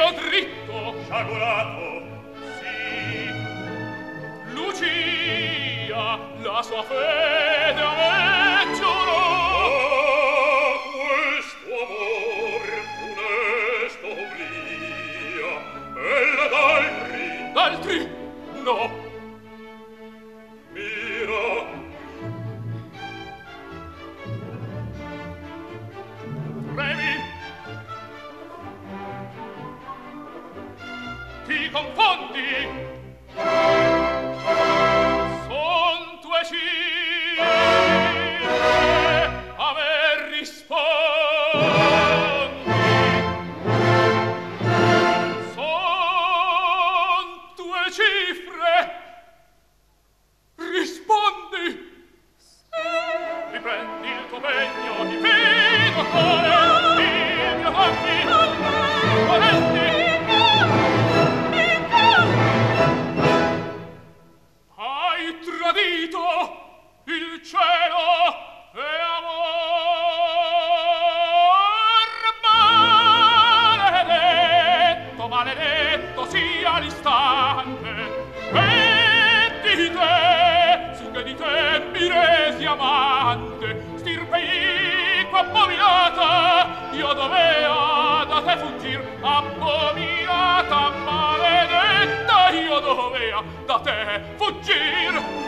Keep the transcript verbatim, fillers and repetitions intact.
io dritto sciagurato sì Lucia la sua fede a me giurò oh, questo amor funesto obblia bella d'altri d'altri no mira Remi ti confondi son tue cifre a me rispondi son tue cifre rispondi riprendi il tuo pegno ti vedo cuore il mio dammi parenti hai tradito il cielo e amor maledetto maledetto sia l'istante e di te su che di te mi resi amante stirpe iqua abominata io dovea da te fuggir abominata maledetta io dovea da te fuggir